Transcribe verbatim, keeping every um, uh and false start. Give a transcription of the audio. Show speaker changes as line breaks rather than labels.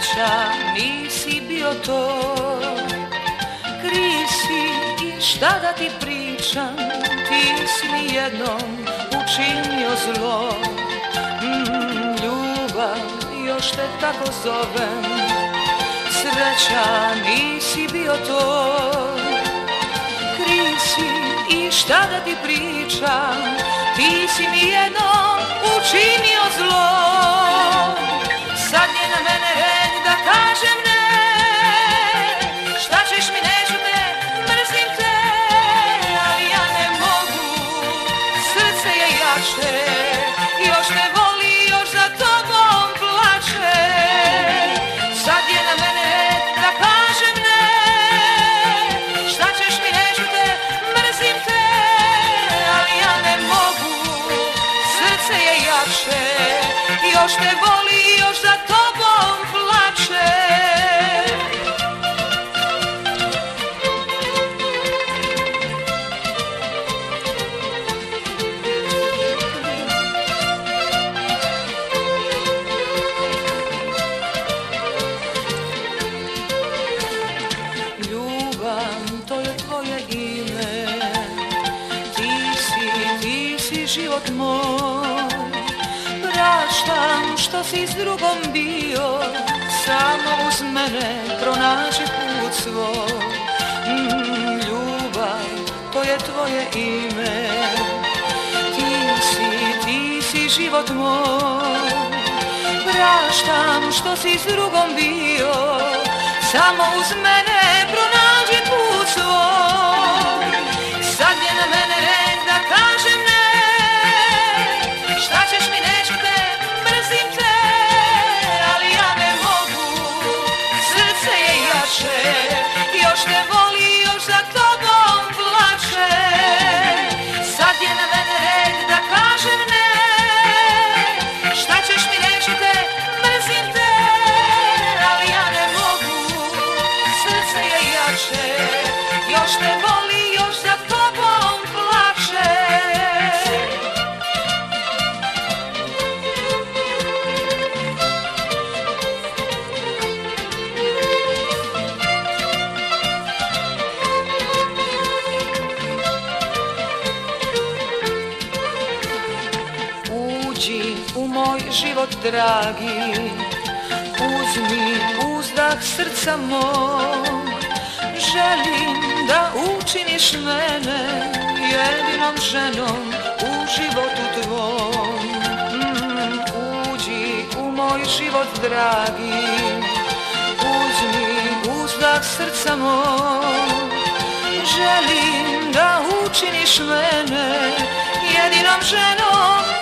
sreća, nisi bio to. Kriv si i šta da ti pričam, ti si mi jednom učinio zlo. mm, Ljubav, još te tako zovem, sreća, nisi bio to. Kriv si i šta da ti pričam, ti si mi jednom učinio zlo. Sad je na mene red da kažem ne, šta ćeš mi, neću te, mrzim te, ali ja ne mogu, srce je jače, još te voli, još za tobom plače. Sad je na mene red da kažem ne, šta ćeš mi, neću te, mrzim te, ali ja ne mogu, srce je jače, još te voli, još za tobom plače. Ljubav, to je tvoje ime, ti si, ti si život moj. Praštam što si s drugom bio, samo uz mene pronađi put svoj. mm, Ljubav, to je tvoje ime, ti si, ti si život moj. Praštam što si s drugom bio, samo uz mene pronađi put svoj. Sad je na mene red da kažem ne, šta ćeš mi, neću te, mrzim te, ali ja ne mogu, srce je jače, još te voli, još za tobom plače. Sad je na mene red da kažem ne, šta ćeš mi, neću te, mrzim te, ali ja ne mogu, srce je jače, još te voli, još za tobom plače. Uđi u moj život dragi, uzmi uzdah srca mog. Želim da učiniš mene jedinom ženom u životu tvom. mm, Uđi u moj život dragi, uzmi uzdah srca mog. Želim da učiniš mene jedinom ženom